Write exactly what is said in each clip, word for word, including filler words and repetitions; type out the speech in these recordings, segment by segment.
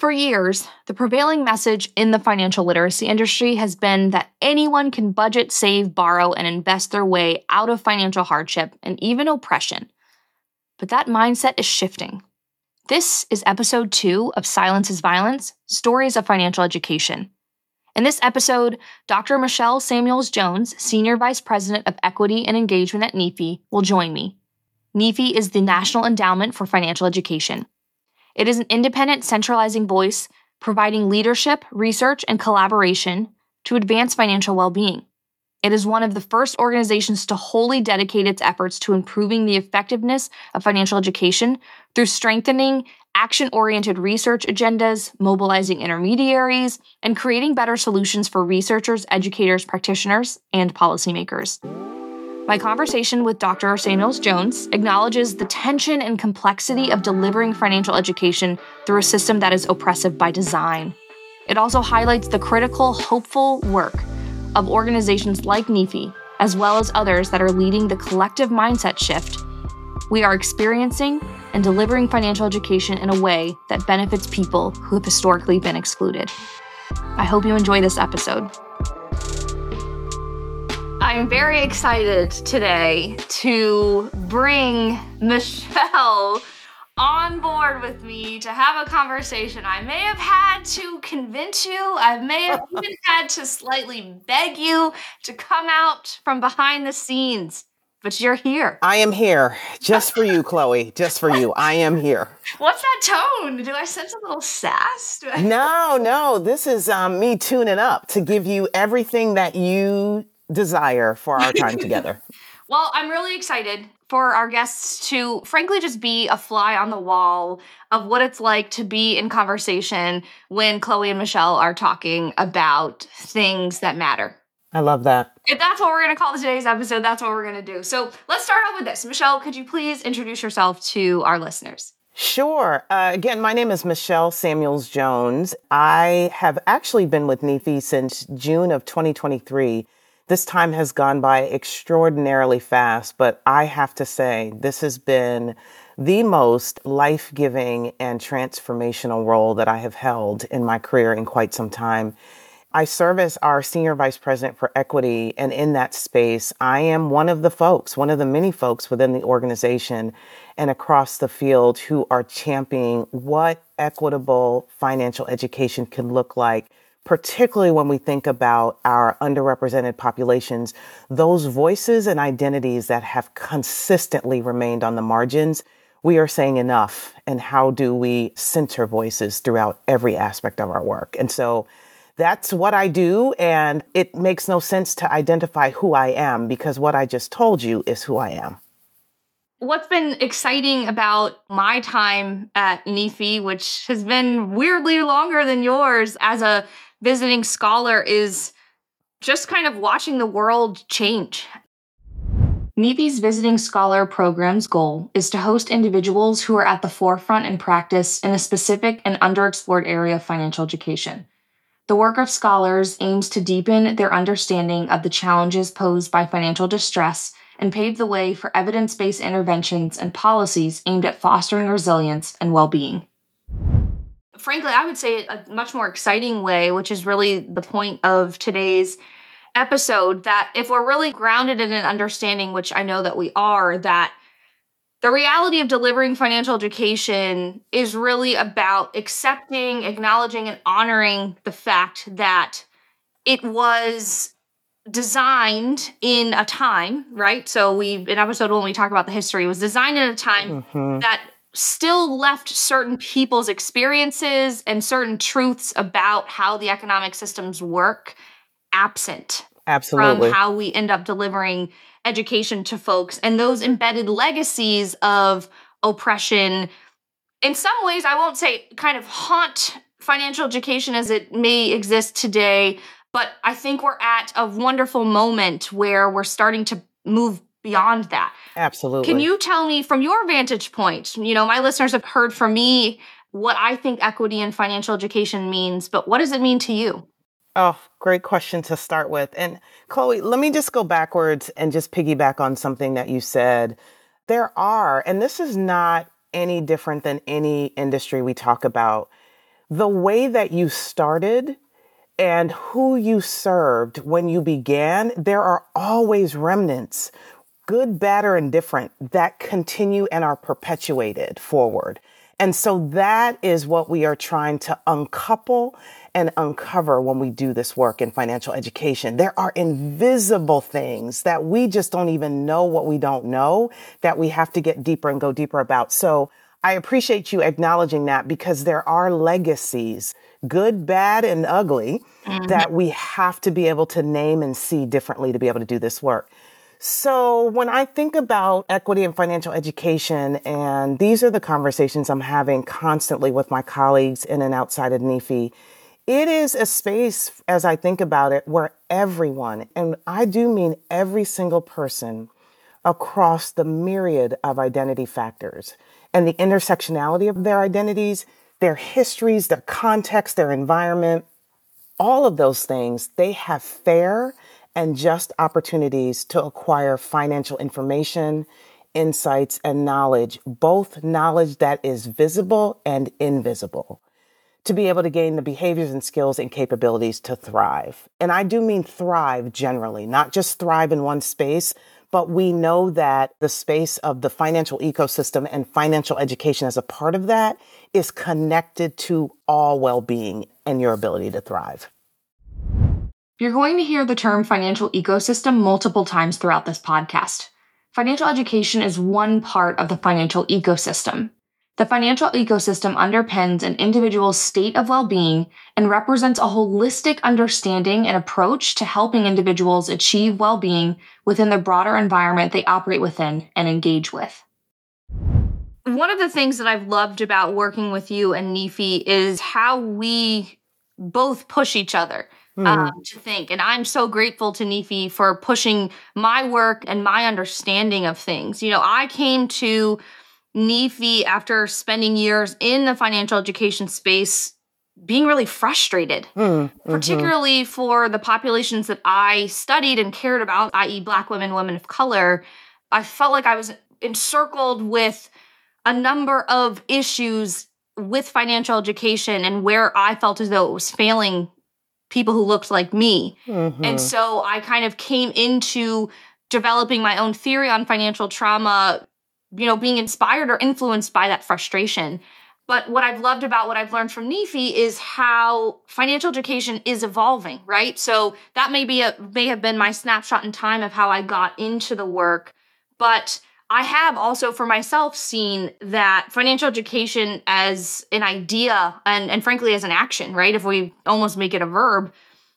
For years, the prevailing message in the financial literacy industry has been that anyone can budget, save, borrow, and invest their way out of financial hardship and even oppression. But that mindset is shifting. This is episode two of Silence is Violence, Stories of Financial Education. In this episode, Doctor Michelle Samuels-Jones, Senior Vice President of Equity and Engagement at N E F I, will join me. N E F I is the National Endowment for Financial Education. It is an independent, centralizing voice providing leadership, research, and collaboration to advance financial well-being. It is one of the first organizations to wholly dedicate its efforts to improving the effectiveness of financial education through strengthening action-oriented research agendas, mobilizing intermediaries, and creating better solutions for researchers, educators, practitioners, and policymakers. My conversation with Doctor Samuels-Jones acknowledges the tension and complexity of delivering financial education through a system that is oppressive by design. It also highlights the critical, hopeful work of organizations like N E F I, as well as others that are leading the collective mindset shift we are experiencing and delivering financial education in a way that benefits people who have historically been excluded. I hope you enjoy this episode. I'm very excited today to bring Michelle on board with me to have a conversation. I may have had to convince you, I may have even had to slightly beg you to come out from behind the scenes, but you're here. I am here just for you, Chloe, just for you. I am here. What's that tone? Do I sense a little sass? I- no, no, this is um, me tuning up to give you everything that you desire for our time together. Well, I'm really excited for our guests to, frankly, just be a fly on the wall of what it's like to be in conversation when Chloe and Michelle are talking about things that matter. I love that. If that's what we're going to call today's episode, that's what we're going to do. So let's start off with this. Michelle, could you please introduce yourself to our listeners? Sure. Uh, again, my name is Michelle Samuels-Jones. I have actually been with N E F I since June of twenty twenty-three. This time has gone by extraordinarily fast, but I have to say this has been the most life-giving and transformational role that I have held in my career in quite some time. I serve as our Senior Vice President for Equity, and in that space, I am one of the folks, one of the many folks within the organization and across the field who are championing what equitable financial education can look like, particularly when we think about our underrepresented populations, those voices and identities that have consistently remained on the margins. We are saying enough, and how do we center voices throughout every aspect of our work? And so that's what I do, and it makes no sense to identify who I am because what I just told you is who I am. What's been exciting about my time at N E F I, which has been weirdly longer than yours as a visiting scholar, is just kind of watching the world change. N E F I's Visiting Scholar program's goal is to host individuals who are at the forefront in practice in a specific and underexplored area of financial education. The work of scholars aims to deepen their understanding of the challenges posed by financial distress and pave the way for evidence-based interventions and policies aimed at fostering resilience and well-being. Frankly, I would say a much more exciting way, which is really the point of today's episode, that if we're really grounded in an understanding, which I know that we are, that the reality of delivering financial education is really about accepting, acknowledging, and honoring the fact that it was designed in a time, right? So we, in episode one, we talk about the history, it was designed in a time mm-hmm. that still left certain people's experiences and certain truths about how the economic systems work absent. Absolutely. From how we end up delivering education to folks, and those embedded legacies of oppression, in some ways, I won't say kind of haunt financial education as it may exist today, but I think we're at a wonderful moment where we're starting to move beyond that. Absolutely. Can you tell me from your vantage point, you know, my listeners have heard from me what I think equity in financial education means, but what does it mean to you? Oh, great question to start with. And Chloe, let me just go backwards and just piggyback on something that you said. There are, and this is not any different than any industry we talk about, the way that you started and who you served when you began, there are always remnants, good, bad, or indifferent, that continue and are perpetuated forward. And so that is what we are trying to uncouple and uncover when we do this work in financial education. There are invisible things that we just don't even know what we don't know that we have to get deeper and go deeper about. So I appreciate you acknowledging that, because there are legacies, good, bad, and ugly, mm-hmm. that we have to be able to name and see differently to be able to do this work. So when I think about equity in financial education, and these are the conversations I'm having constantly with my colleagues in and outside of N E F I, it is a space, as I think about it, where everyone, and I do mean every single person across the myriad of identity factors and the intersectionality of their identities, their histories, their context, their environment, all of those things, they have fair and just opportunities to acquire financial information, insights, and knowledge, both knowledge that is visible and invisible, to be able to gain the behaviors and skills and capabilities to thrive. And I do mean thrive generally, not just thrive in one space, but we know that the space of the financial ecosystem and financial education as a part of that is connected to all well-being and your ability to thrive. You're going to hear the term financial ecosystem multiple times throughout this podcast. Financial education is one part of the financial ecosystem. The financial ecosystem underpins an individual's state of well-being and represents a holistic understanding and approach to helping individuals achieve well-being within the broader environment they operate within and engage with. One of the things that I've loved about working with you and N E F I is how we both push each other. Mm. Um, to think. And I'm so grateful to N E F I for pushing my work and my understanding of things. You know, I came to N E F I after spending years in the financial education space being really frustrated, mm, mm-hmm. particularly for the populations that I studied and cared about, that is Black women, women of color. I felt like I was encircled with a number of issues with financial education and where I felt as though it was failing people who looked like me. Mm-hmm. And so I kind of came into developing my own theory on financial trauma, you know, being inspired or influenced by that frustration. But what I've loved about what I've learned from N E F I is how financial education is evolving, right? So that may be a, may have been my snapshot in time of how I got into the work. But I have also for myself seen that financial education as an idea and, and frankly as an action, right? If we almost make it a verb,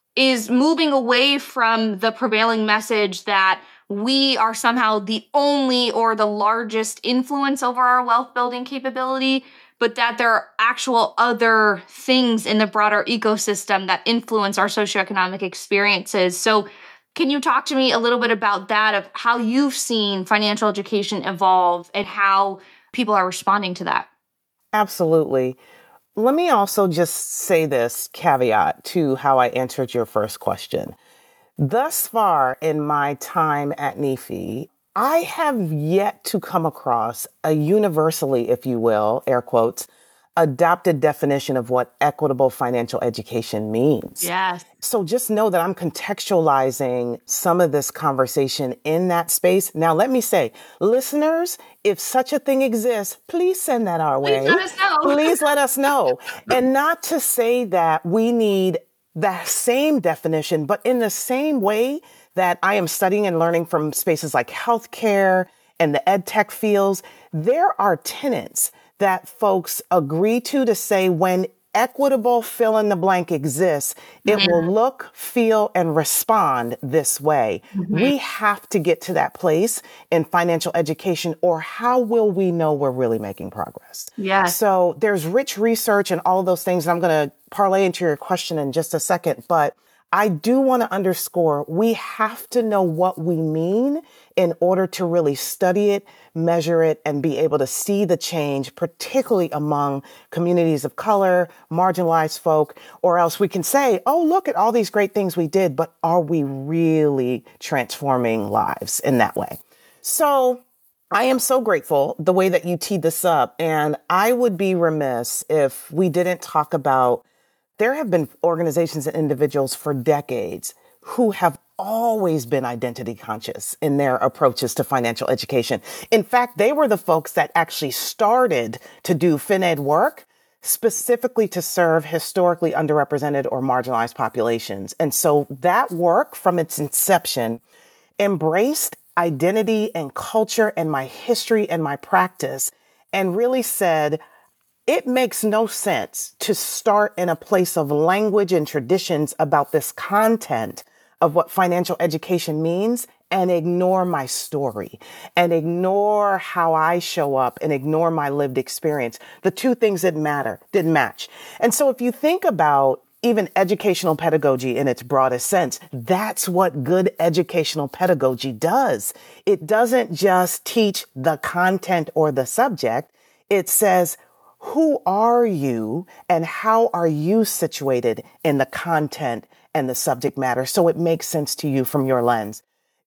is moving away from the prevailing message that we are somehow the only or the largest influence over our wealth building capability, but that there are actual other things in the broader ecosystem that influence our socioeconomic experiences. So can you talk to me a little bit about that, of how you've seen financial education evolve and how people are responding to that? Absolutely. Let me also just say this caveat to how I answered your first question. Thus far in my time at N E F I, I have yet to come across a universally, if you will, air quotes, adopted definition of what equitable financial education means. Yes. So just know that I'm contextualizing some of this conversation in that space. Now, let me say, listeners, if such a thing exists, please send that our please way. Let us know. Please let us know. And not to say that we need that same definition, but in the same way that I am studying and learning from spaces like healthcare and the ed tech fields, there are tenets that folks agree to to say when equitable fill in the blank exists, it mm-hmm. will look, feel, and respond this way. Mm-hmm. We have to get to that place in financial education, or how will we know we're really making progress? Yeah. So there's rich research and all of those things, and I'm going to parlay into your question in just a second, but I do want to underscore, we have to know what we mean in order to really study it, measure it, and be able to see the change, particularly among communities of color, marginalized folk, or else we can say, oh, look at all these great things we did, but are we really transforming lives in that way? So I am so grateful the way that you teed this up. And I would be remiss if we didn't talk about, there have been organizations and individuals for decades who have always been identity conscious in their approaches to financial education. In fact, they were the folks that actually started to do FinEd work specifically to serve historically underrepresented or marginalized populations. And so that work from its inception embraced identity and culture and my history and my practice and really said, it makes no sense to start in a place of language and traditions about this content of what financial education means and ignore my story and ignore how I show up and ignore my lived experience. The two things that matter didn't match. And so if you think about even educational pedagogy in its broadest sense, that's what good educational pedagogy does. It doesn't just teach the content or the subject. It says, who are you and how are you situated in the content and the subject matter so it makes sense to you from your lens?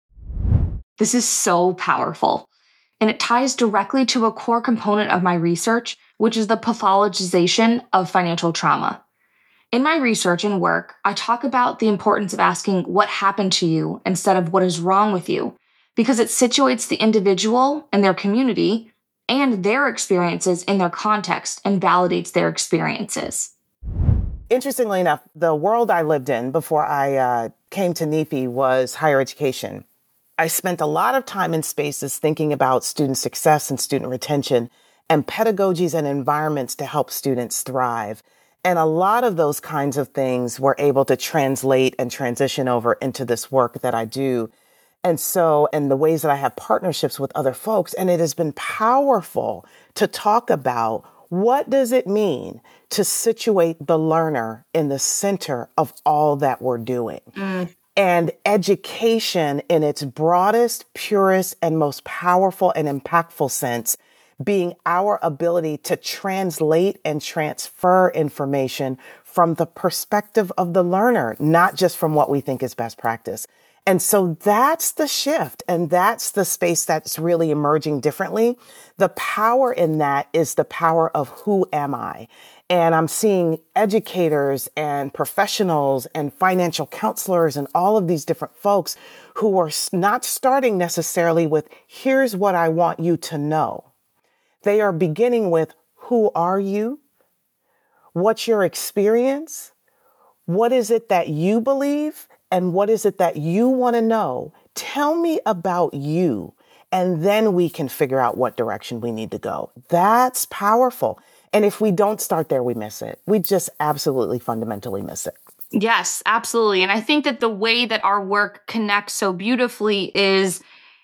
This is so powerful, and it ties directly to a core component of my research, which is the pathologization of financial trauma. In my research and work, I talk about the importance of asking what happened to you instead of what is wrong with you, because it situates the individual and their community and their experiences in their context and validates their experiences. Interestingly enough, the world I lived in before I uh, came to NEFI was higher education. I spent a lot of time in spaces thinking about student success and student retention and pedagogies and environments to help students thrive. And a lot of those kinds of things were able to translate and transition over into this work that I do. And so, and the ways that I have partnerships with other folks, and it has been powerful to talk about what does it mean to situate the learner in the center of all that we're doing. Mm. And education in its broadest, purest, and most powerful and impactful sense being our ability to translate and transfer information from the perspective of the learner, not just from what we think is best practice. And so that's the shift. And that's the space that's really emerging differently. The power in that is the power of who am I? And I'm seeing educators and professionals and financial counselors and all of these different folks who are not starting necessarily with, here's what I want you to know. They are beginning with, who are you? What's your experience? What is it that you believe? And what is it that you want to know? Tell me about you. And then we can figure out what direction we need to go. That's powerful. And if we don't start there, we miss it. We just absolutely fundamentally miss it. Yes, absolutely. And I think that the way that our work connects so beautifully is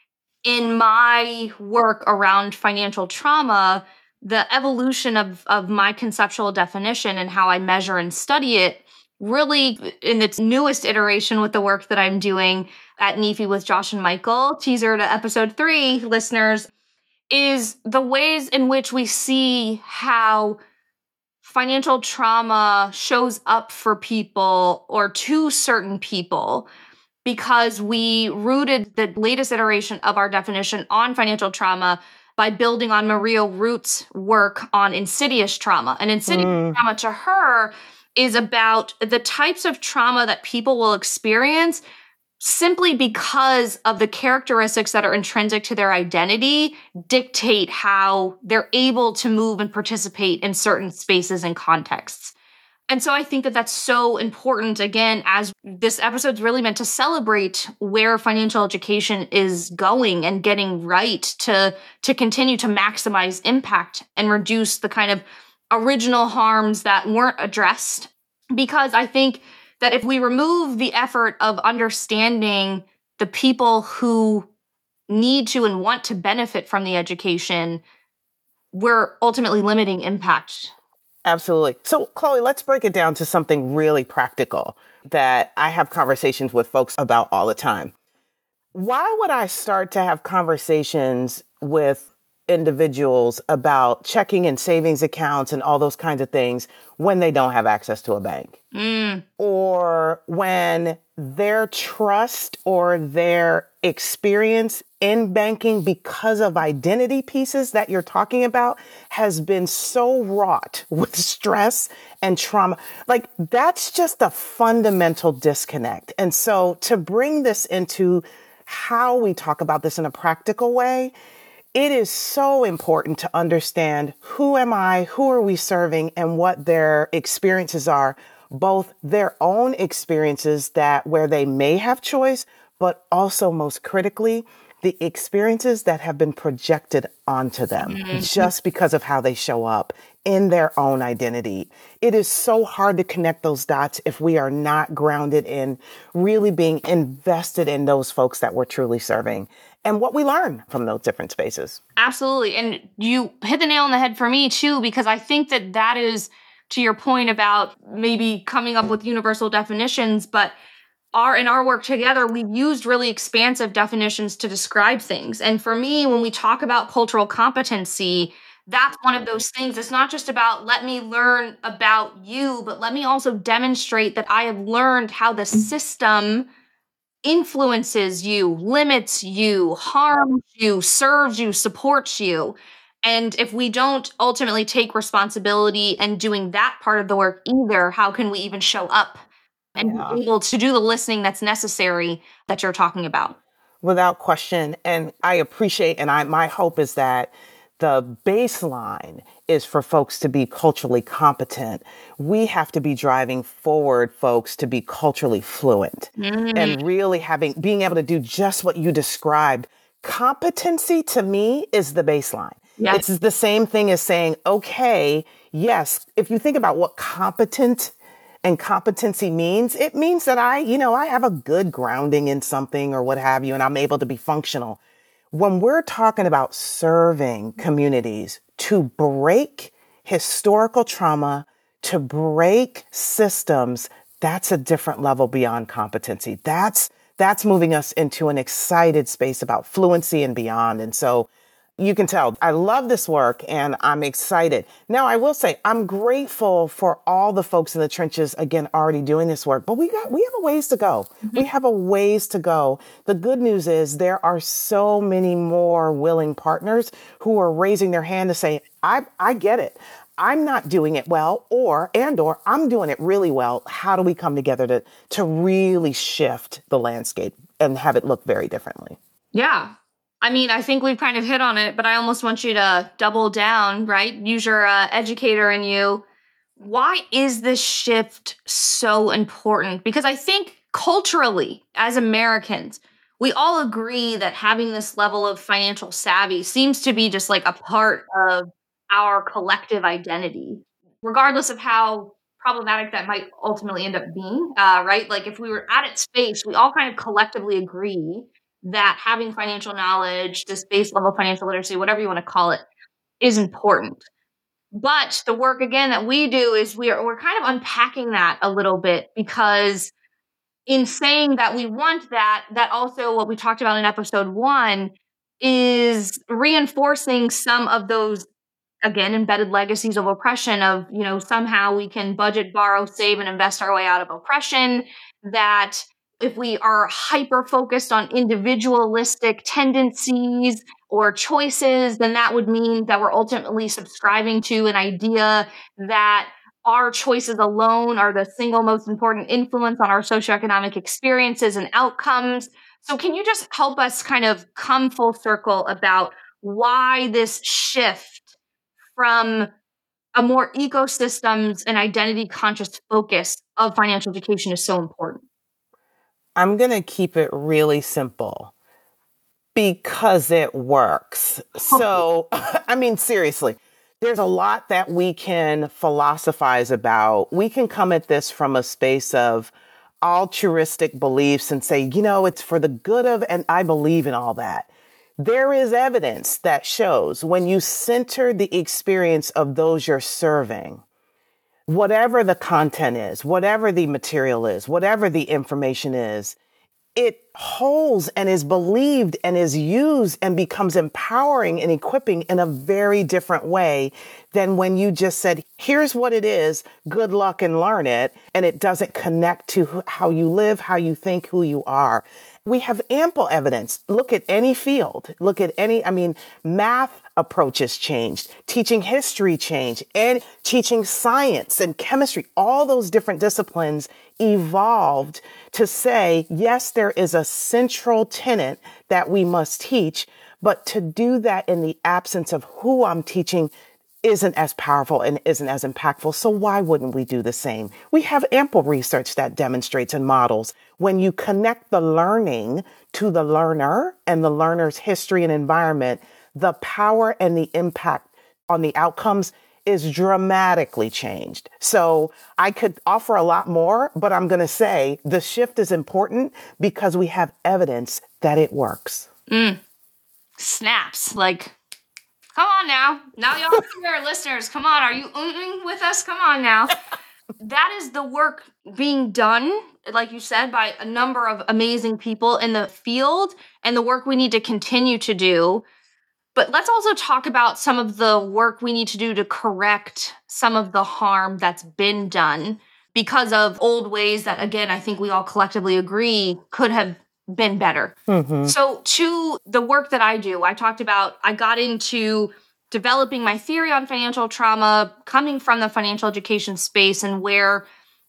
in my work around financial trauma, the evolution of, of my conceptual definition and how I measure and study it really in its newest iteration with the work that I'm doing at NEFI with Josh and Michael, teaser to episode three, listeners, is the ways in which we see how financial trauma shows up for people or to certain people, because we rooted the latest iteration of our definition on financial trauma by building on Maria Root's work on insidious trauma. And insidious mm. trauma to her is about the types of trauma that people will experience simply because of the characteristics that are intrinsic to their identity dictate how they're able to move and participate in certain spaces and contexts. And so I think that that's so important, again, as this episode's really meant to celebrate where financial education is going and getting right to, to continue to maximize impact and reduce the kind of original harms that weren't addressed. Because I think that if we remove the effort of understanding the people who need to and want to benefit from the education, we're ultimately limiting impact. Absolutely. So, Chloe, let's break it down to something really practical that I have conversations with folks about all the time. Why would I start to have conversations with individuals about checking and savings accounts and all those kinds of things when they don't have access to a bank. Mm. Or when their trust or their experience in banking because of identity pieces that you're talking about has been so wrought with stress and trauma. Like, that's just a fundamental disconnect. And so to bring this into how we talk about this in a practical way, it is so important to understand who am I, who are we serving, and what their experiences are, both their own experiences that where they may have choice, but also most critically, the experiences that have been projected onto them mm-hmm. just because of how they show up in their own identity. It is so hard to connect those dots if we are not grounded in really being invested in those folks that we're truly serving and what we learn from those different spaces. Absolutely. And you hit the nail on the head for me too, because I think that that is, to your point about maybe coming up with universal definitions, but Our, in our work together, we've used really expansive definitions to describe things. And for me, when we talk about cultural competency, that's one of those things. It's not just about let me learn about you, but let me also demonstrate that I have learned how the system influences you, limits you, harms you, serves you, supports you. And if we don't ultimately take responsibility in doing that part of the work either, how can we even show up and Yeah. be able to do the listening that's necessary that you're talking about? Without question. And I appreciate, and I, my hope is that the baseline is for folks to be culturally competent. We have to be driving forward folks to be culturally fluent mm. and really having, being able to do just what you described. Competency to me is the baseline. Yeah. It's the same thing as saying, okay, yes, if you think about what competent and competency means, it means that I, you know, I have a good grounding in something or what have you, and I'm able to be functional. When we're talking about serving communities to break historical trauma, to break systems, that's a different level beyond competency. That's, that's moving us into an excited space about fluency and beyond. And so you can tell I love this work and I'm excited. Now, I will say I'm grateful for all the folks in the trenches, again, already doing this work, but we got, we have a ways to go. Mm-hmm. We have a ways to go. The good news is there are so many more willing partners who are raising their hand to say, I, I get it. I'm not doing it well, or, and, or I'm doing it really well. How do we come together to, to really shift the landscape and have it look very differently? Yeah. I mean, I think we've kind of hit on it, but I almost want you to double down, right? Use your uh, educator in you. Why is this shift so important? Because I think culturally, as Americans, we all agree that having this level of financial savvy seems to be just like a part of our collective identity, regardless of how problematic that might ultimately end up being, uh, right? Like if we were at its face, we all kind of collectively agree that having financial knowledge, this base level financial literacy, whatever you want to call it, is important. But the work, again, that we do is we're, we're kind of unpacking that a little bit, because in saying that we want that, that also what we talked about in episode one is reinforcing some of those, again, embedded legacies of oppression of, you know, somehow we can budget, borrow, save, and invest our way out of oppression, that if we are hyper-focused on individualistic tendencies or choices, then that would mean that we're ultimately subscribing to an idea that our choices alone are the single most important influence on our socioeconomic experiences and outcomes. So can you just help us kind of come full circle about why this shift from a more ecosystems and identity conscious focus of financial education is so important? I'm going to keep it really simple because it works. So, I mean, seriously, there's a lot that we can philosophize about. We can come at this from a space of altruistic beliefs and say, you know, it's for the good of, and I believe in all that. There is evidence that shows when you center the experience of those you're serving, whatever the content is, whatever the material is, whatever the information is, it holds and is believed and is used and becomes empowering and equipping in a very different way than when you just said, here's what it is, good luck and learn it. And it doesn't connect to how you live, how you think, who you are. We have ample evidence. Look at any field. Look at any, I mean, math approaches changed, teaching history changed, and teaching science and chemistry. All those different disciplines evolved to say, yes, there is a central tenet that we must teach, but to do that in the absence of who I'm teaching isn't as powerful and isn't as impactful. So why wouldn't we do the same? We have ample research that demonstrates and models when you connect the learning to the learner and the learner's history and environment, the power and the impact on the outcomes is dramatically changed. So I could offer a lot more, but I'm going to say the shift is important because we have evidence that it works. Mm. Snaps. Like, come on now. Now y'all here, listeners. Come on. Are you mm with us? Come on now. That is the work being done, like you said, by a number of amazing people in the field and the work we need to continue to do. But let's also talk about some of the work we need to do to correct some of the harm that's been done because of old ways that, again, I think we all collectively agree could have been better. Mm-hmm. So to the work that I do, I talked about, I got into developing my theory on financial trauma, coming from the financial education space, and where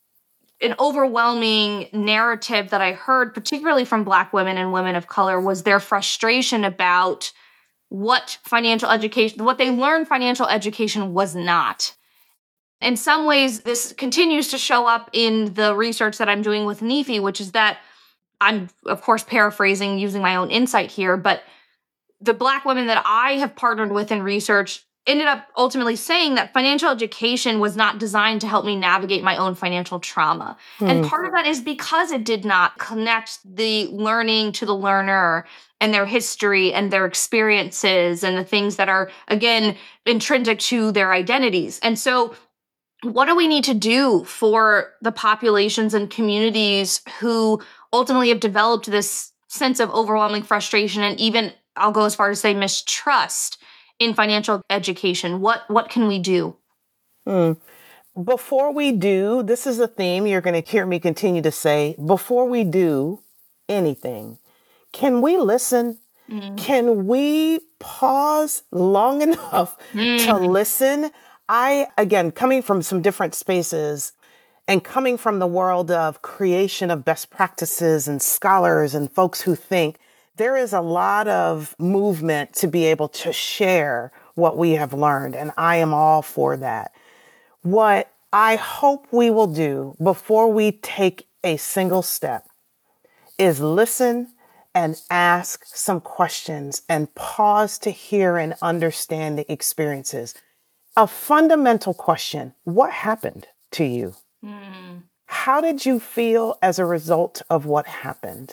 an overwhelming narrative that I heard, particularly from Black women and women of color, was their frustration about what financial education, what they learned financial education was not. In some ways, this continues to show up in the research that I'm doing with NIFI, which is that I'm, of course, paraphrasing using my own insight here, but the Black women that I have partnered with in research ended up ultimately saying that financial education was not designed to help me navigate my own financial trauma. Mm. And part of that is because it did not connect the learning to the learner and their history and their experiences and the things that are, again, intrinsic to their identities. And so what do we need to do for the populations and communities who ultimately have developed this sense of overwhelming frustration and even, I'll go as far as say, mistrust in financial education? What what can we do? Mm. Before we do, this is a theme you're going to hear me continue to say, before we do anything, can we listen? Mm. Can we pause long enough mm. to listen? I, again, coming from some different spaces and coming from the world of creation of best practices and scholars and folks who think, there is a lot of movement to be able to share what we have learned, and I am all for that. What I hope we will do before we take a single step is listen and ask some questions and pause to hear and understand the experiences. A fundamental question: what happened to you? Mm. How did you feel as a result of what happened?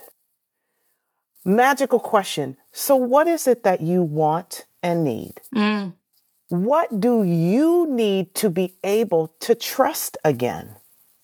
Magical question. So what is it that you want and need? Mm. What do you need to be able to trust again?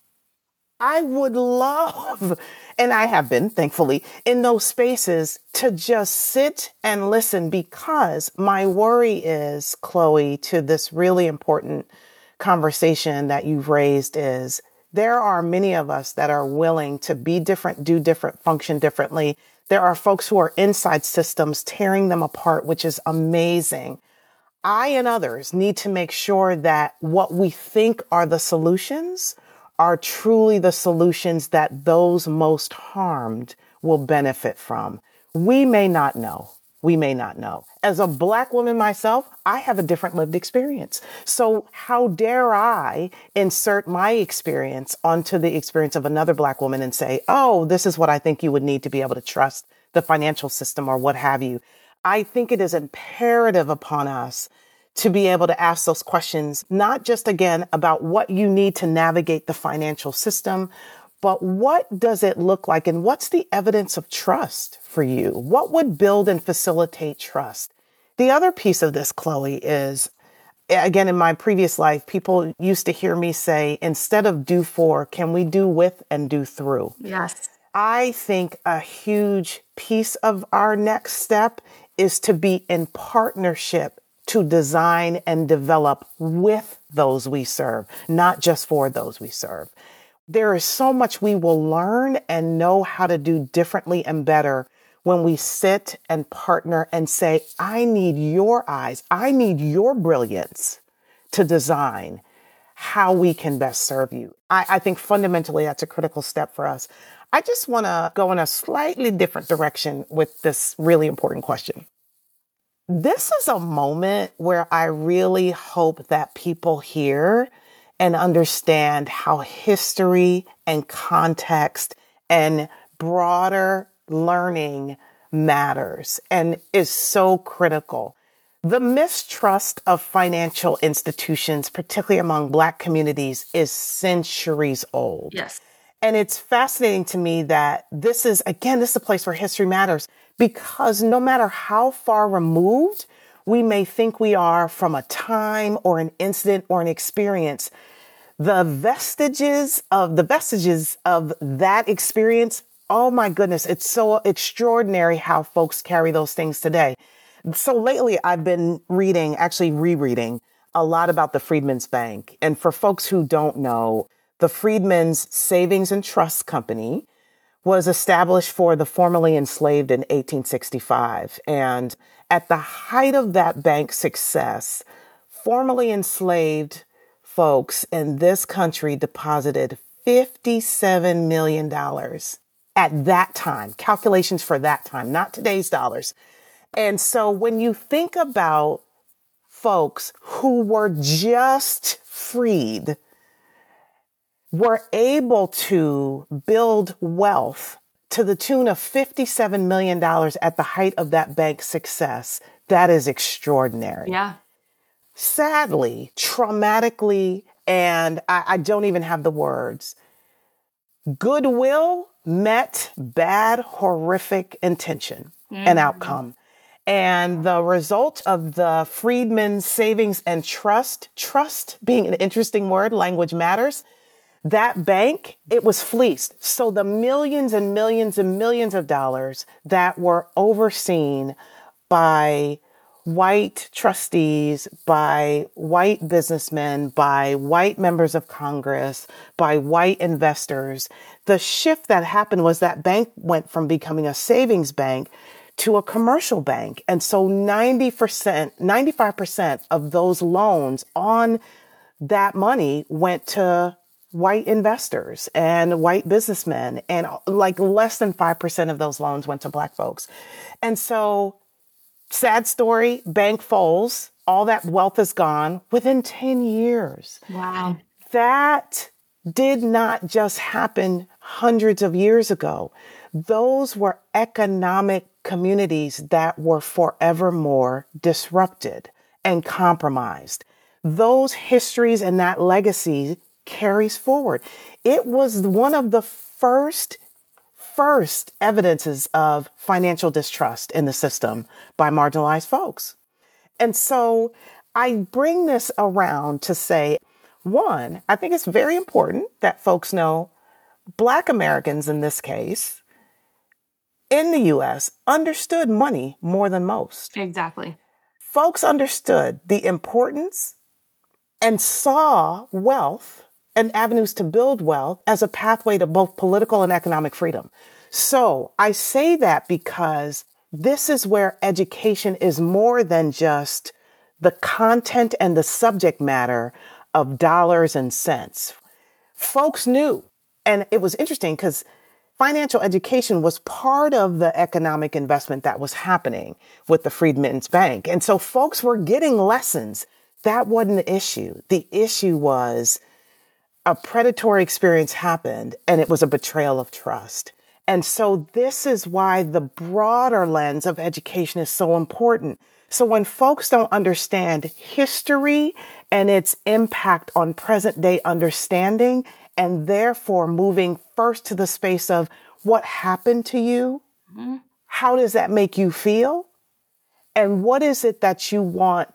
I would love, and I have been, thankfully, in those spaces to just sit and listen, because my worry is, Chloe, to this really important conversation that you've raised is there are many of us that are willing to be different, do different, function differently. There are folks who are inside systems tearing them apart, which is amazing. I and others need to make sure that what we think are the solutions are truly the solutions that those most harmed will benefit from. We may not know. We may not know. As a Black woman myself, I have a different lived experience. So how dare I insert my experience onto the experience of another Black woman and say, oh, this is what I think you would need to be able to trust the financial system or what have you. I think it is imperative upon us to be able to ask those questions, not just, again, about what you need to navigate the financial system, but what does it look like and what's the evidence of trust for you? What would build and facilitate trust? The other piece of this, Chloe, is, again, in my previous life, people used to hear me say, instead of do for, can we do with and do through? Yes. I think a huge piece of our next step is to be in partnership to design and develop with those we serve, not just for those we serve. There is so much we will learn and know how to do differently and better when we sit and partner and say, I need your eyes, I need your brilliance to design how we can best serve you. I, I think fundamentally that's a critical step for us. I just want to go in a slightly different direction with this really important question. This is a moment where I really hope that people hear and understand how history and context and broader learning matters and is so critical. The mistrust of financial institutions, particularly among Black communities, is centuries old. Yes. And it's fascinating to me that this is, again, this is a place where history matters, because no matter how far removed we may think we are from a time or an incident or an experience, the vestiges of the vestiges of that experience, oh my goodness, it's so extraordinary how folks carry those things today. So lately I've been reading, actually rereading a lot about the Freedmen's Bank. And for folks who don't know, the Freedmen's Savings and Trust Company was established for the formerly enslaved in eighteen sixty-five. And at the height of that bank's success, formerly enslaved folks in this country deposited fifty-seven million dollars at that time, calculations for that time, not today's dollars. And so when you think about folks who were just freed, were able to build wealth to the tune of fifty-seven million dollars at the height of that bank's success, that is extraordinary. Yeah. Sadly, traumatically, and I, I don't even have the words, goodwill met bad, horrific intention mm-hmm. and outcome. And the result of the Freedmen's Savings and Trust, trust being an interesting word, language matters, that bank, it was fleeced. So the millions and millions and millions of dollars that were overseen by white trustees, by white businessmen, by white members of Congress, by white investors, the shift that happened was that bank went from becoming a savings bank to a commercial bank. And so ninety percent, ninety-five percent of those loans on that money went to white investors and white businessmen, and like less than five percent of those loans went to Black folks. And so, sad story, bank folds, all that wealth is gone within ten years. Wow. That did not just happen hundreds of years ago. Those were economic communities that were forevermore disrupted and compromised. Those histories and that legacy carries forward. It was one of the first, first evidences of financial distrust in the system by marginalized folks. And so I bring this around to say, one, I think it's very important that folks know Black Americans in this case, in the U S, understood money more than most. Exactly. Folks understood the importance and saw wealth and avenues to build wealth as a pathway to both political and economic freedom. So I say that because this is where education is more than just the content and the subject matter of dollars and cents. Folks knew, and it was interesting because financial education was part of the economic investment that was happening with the Freedmen's Bank. And so folks were getting lessons. That wasn't the issue. The issue was a predatory experience happened, and it was a betrayal of trust. And so this is why the broader lens of education is so important. So when folks don't understand history and its impact on present day understanding, and therefore moving first to the space of what happened to you, mm-hmm. how does that make you feel? And what is it that you want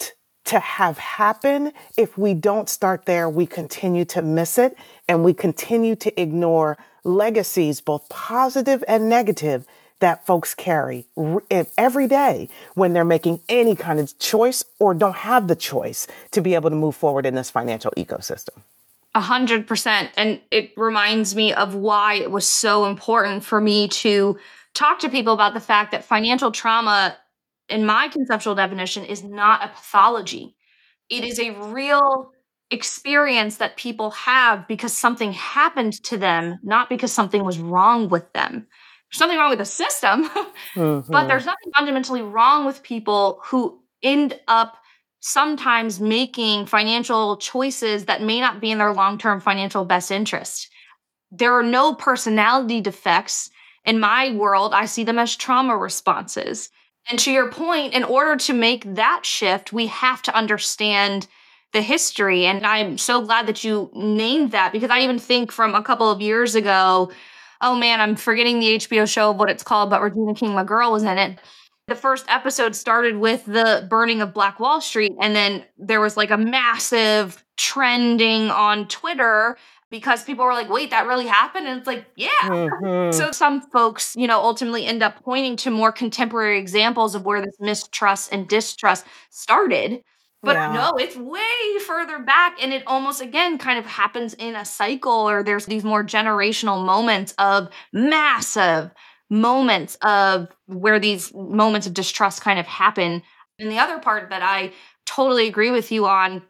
to have happen, if we don't start there, we continue to miss it and we continue to ignore legacies, both positive and negative, that folks carry every day when they're making any kind of choice or don't have the choice to be able to move forward in this financial ecosystem. A hundred percent. And it reminds me of why it was so important for me to talk to people about the fact that financial trauma, in my conceptual definition, is not a pathology. It is a real experience that people have because something happened to them, not because something was wrong with them. There's something wrong with the system, mm-hmm. but there's nothing fundamentally wrong with people who end up sometimes making financial choices that may not be in their long-term financial best interest. There are no personality defects. In my world, I see them as trauma responses. And to your point, in order to make that shift, we have to understand the history. And I'm so glad that you named that, because I even think from a couple of years ago, oh man, I'm forgetting the H B O show of what it's called, but Regina King, my girl, was in it. The first episode started with the burning of Black Wall Street. And then there was like a massive trending on Twitter because people were like, wait, that really happened? And it's like, yeah. Mm-hmm. So some folks, you know, ultimately end up pointing to more contemporary examples of where this mistrust and distrust started. But yeah. no, it's way further back. And it almost, again, kind of happens in a cycle, or there's these more generational moments of massive moments of where these moments of distrust kind of happen. And the other part that I totally agree with you on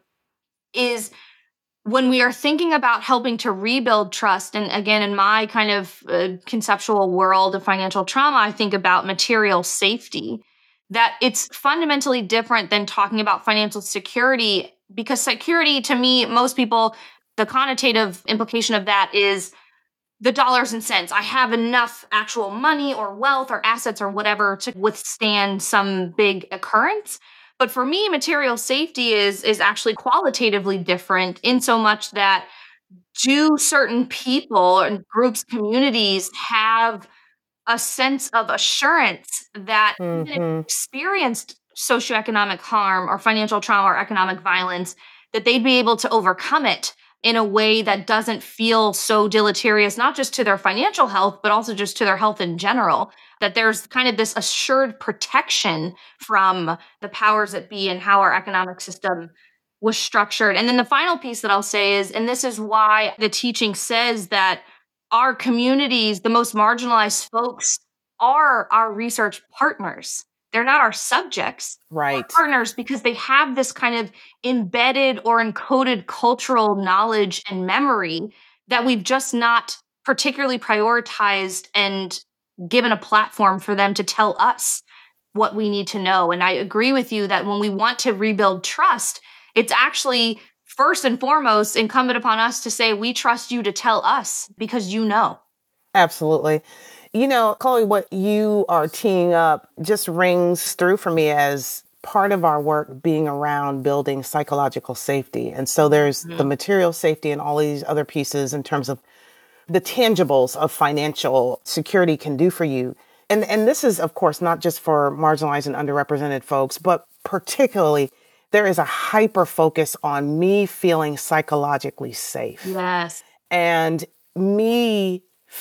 is when we are thinking about helping to rebuild trust, and again, in my kind of uh, conceptual world of financial trauma, I think about material safety, that it's fundamentally different than talking about financial security, because security, to me, most people, the connotative implication of that is the dollars and cents. I have enough actual money or wealth or assets or whatever to withstand some big occurrence. But for me, material safety is, is actually qualitatively different in so much that do certain people and groups, communities have a sense of assurance that mm-hmm. even if you experienced socioeconomic harm or financial trauma or economic violence, that they'd be able to overcome it in a way that doesn't feel so deleterious, not just to their financial health, but also just to their health in general, that there's kind of this assured protection from the powers that be and how our economic system was structured. And then the final piece that I'll say is, and this is why the teaching says that our communities, the most marginalized folks, are our research partners. They're not our subjects, right? Our partners, because they have this kind of embedded or encoded cultural knowledge and memory that we've just not particularly prioritized and given a platform for them to tell us what we need to know. And I agree with you that when we want to rebuild trust, it's actually first and foremost incumbent upon us to say, we trust you to tell us because you know. Absolutely. You know, Chloe, what you are teeing up just rings through for me as part of our work being around building psychological safety. And so there's mm-hmm. the material safety and all these other pieces in terms of the tangibles of financial security can do for you. And, and this is, of course, not just for marginalized and underrepresented folks, but particularly there is a hyper focus on me feeling psychologically safe. Yes. And me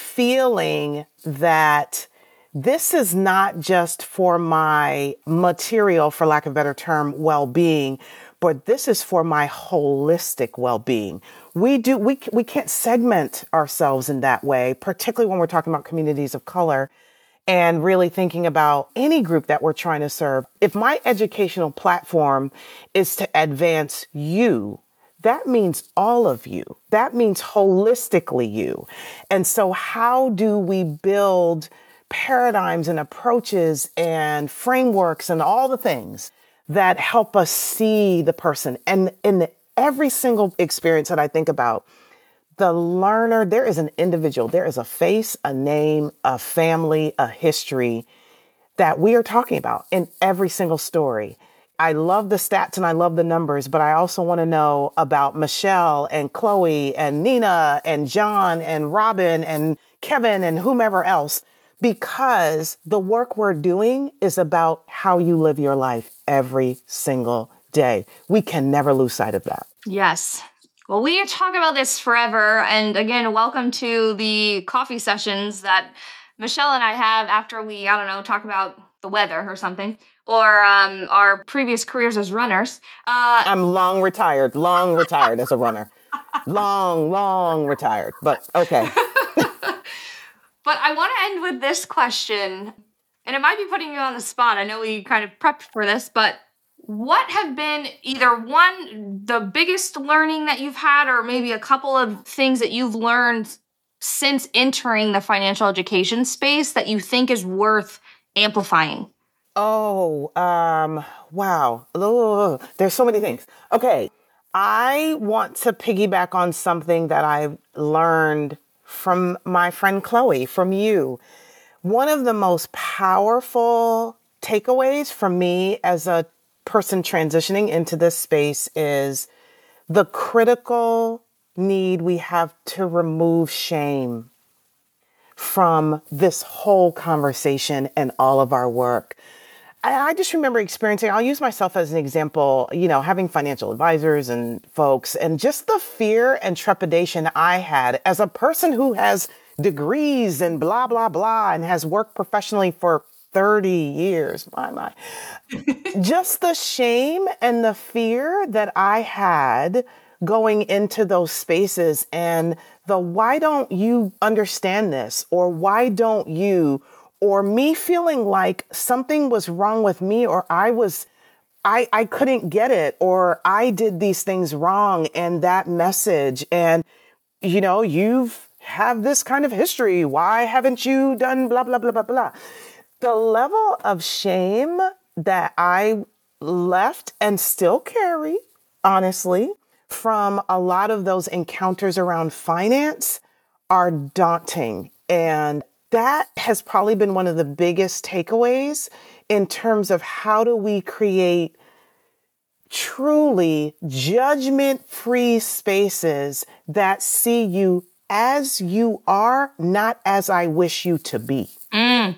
feeling that this is not just for my material, for lack of a better term, well-being, but this is for my holistic well-being. We do, we, we can't segment ourselves in that way, particularly when we're talking about communities of color and really thinking about any group that we're trying to serve. If my educational platform is to advance you, that means all of you. That means holistically you. And so how do we build paradigms and approaches and frameworks and all the things that help us see the person? And in every single experience that I think about, the learner, there is an individual, there is a face, a name, a family, a history that we are talking about in every single story. I love the stats and I love the numbers, but I also want to know about Michelle and Chloe and Nina and John and Robin and Kevin and whomever else, because the work we're doing is about how you live your life every single day. We can never lose sight of that. Yes. Well, we could talk about this forever. And again, welcome to the coffee sessions that Michelle and I have after we, I don't know, talk about the weather or something, or um, our previous careers as runners. Uh, I'm long retired, long retired as a runner. Long, long retired, but okay. But I want to end with this question, and it might be putting you on the spot. I know we kind of prepped for this, but what have been either one, the biggest learning that you've had, or maybe a couple of things that you've learned since entering the financial education space that you think is worth amplifying? Oh, um, wow. Ugh, there's so many things. Okay. I want to piggyback on something that I've learned from my friend Chloe, from you. One of the most powerful takeaways from me as a person transitioning into this space is the critical need we have to remove shame from this whole conversation and all of our work. I just remember experiencing, I'll use myself as an example, you know, having financial advisors and folks, and just the fear and trepidation I had as a person who has degrees and blah, blah, blah, and has worked professionally for thirty years. My, my. Just the shame and the fear that I had going into those spaces, and the why don't you understand this, or why don't you, or me feeling like something was wrong with me, or I was, I, I couldn't get it, or I did these things wrong, and that message, and, you know, you've have this kind of history. Why haven't you done blah, blah, blah, blah, blah. The level of shame that I left and still carry, honestly, from a lot of those encounters around finance are daunting. And that has probably been one of the biggest takeaways in terms of how do we create truly judgment-free spaces that see you as you are, not as I wish you to be. Mm.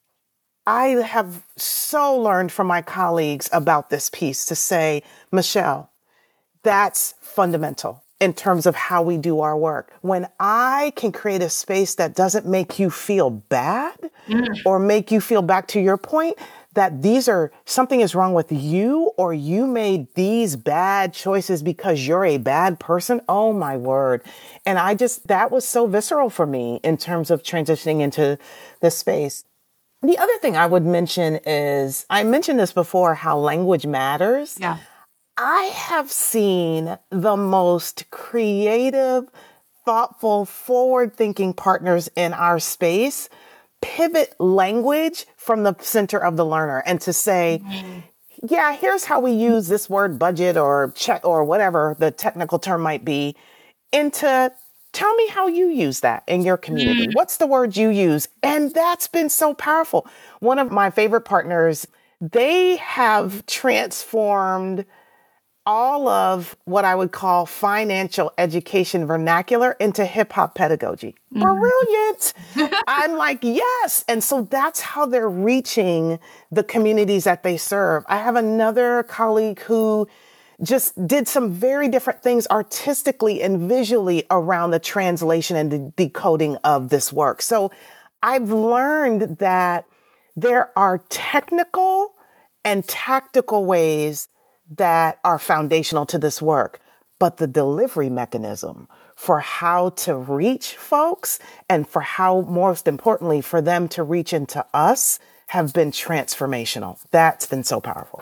I have so learned from my colleagues about this piece to say, Michelle, that's fundamental in terms of how we do our work. When I can create a space that doesn't make you feel bad mm. or make you feel, back to your point, that these are, something is wrong with you, or you made these bad choices because you're a bad person. Oh my word. And I just, that was so visceral for me in terms of transitioning into this space. The other thing I would mention is, I mentioned this before, how language matters. Yeah. I have seen the most creative, thoughtful, forward-thinking partners in our space pivot language from the center of the learner and to say, mm-hmm. yeah, here's how we use this word budget or check or whatever the technical term might be, into tell me how you use that in your community. Mm-hmm. What's the word you use? And that's been so powerful. One of my favorite partners, they have transformed all of what I would call financial education vernacular into hip hop pedagogy. Mm-hmm. Brilliant. I'm like, yes. And so that's how they're reaching the communities that they serve. I have another colleague who just did some very different things artistically and visually around the translation and the decoding of this work. So I've learned that there are technical and tactical ways that are foundational to this work, but the delivery mechanism for how to reach folks and for how, most importantly, for them to reach into us have been transformational. That's been so powerful.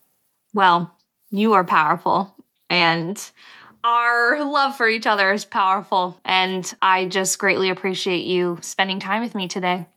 Well, you are powerful, and our love for each other is powerful, and I just greatly appreciate you spending time with me today.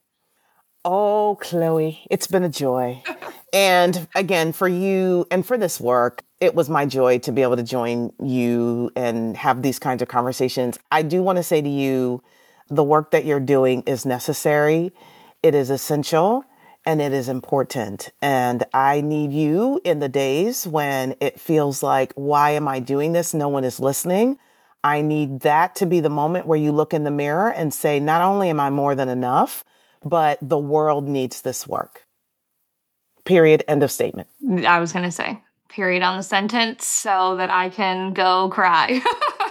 Oh, Chloe, it's been a joy. And again, for you and for this work, it was my joy to be able to join you and have these kinds of conversations. I do want to say to you, the work that you're doing is necessary. It is essential and it is important. And I need you in the days when it feels like, why am I doing this? No one is listening. I need that to be the moment where you look in the mirror and say, not only am I more than enough, but the world needs this work. Period. End of statement. I was going to say, period on the sentence so that I can go cry.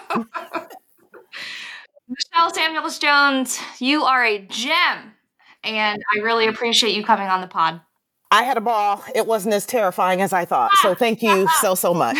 Michelle Samuels-Jones, you are a gem, and I really appreciate you coming on the pod. I had a ball. It wasn't as terrifying as I thought. So thank you so, so much.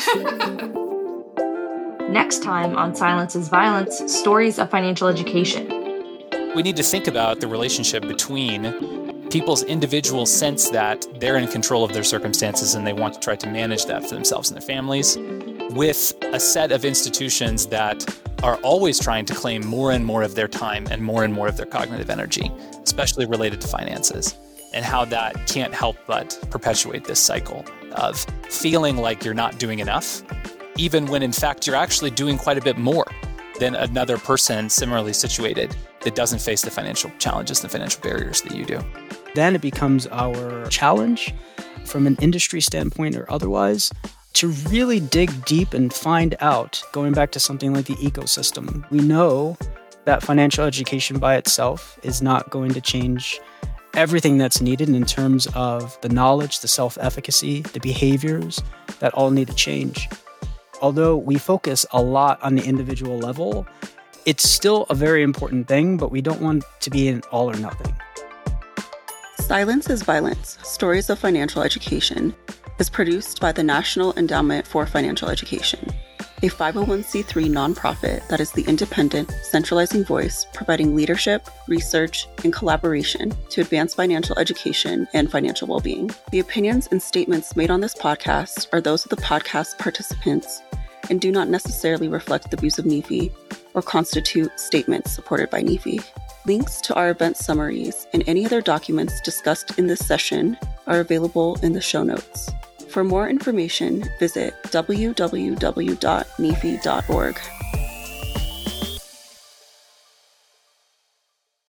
Next time on Silence is Violence, stories of financial education. We need to think about the relationship between people's individual sense that they're in control of their circumstances and they want to try to manage that for themselves and their families, with a set of institutions that are always trying to claim more and more of their time and more and more of their cognitive energy, especially related to finances, and how that can't help but perpetuate this cycle of feeling like you're not doing enough, even when in fact you're actually doing quite a bit more than another person similarly situated that doesn't face the financial challenges and the financial barriers that you do. Then it becomes our challenge from an industry standpoint or otherwise to really dig deep and find out, going back to something like the ecosystem. We know that financial education by itself is not going to change everything that's needed in terms of the knowledge, the self-efficacy, the behaviors that all need to change. Although we focus a lot on the individual level, it's still a very important thing, but we don't want to be an all or nothing. Silence is Violence, Stories of Financial Education is produced by the National Endowment for Financial Education, a five oh one c three nonprofit that is the independent, centralizing voice providing leadership, research, and collaboration to advance financial education and financial well-being. The opinions and statements made on this podcast are those of the podcast participants and do not necessarily reflect the views of N F I or constitute statements supported by N F I. Links to our event summaries and any other documents discussed in this session are available in the show notes. For more information, visit w w w dot n f i dot org.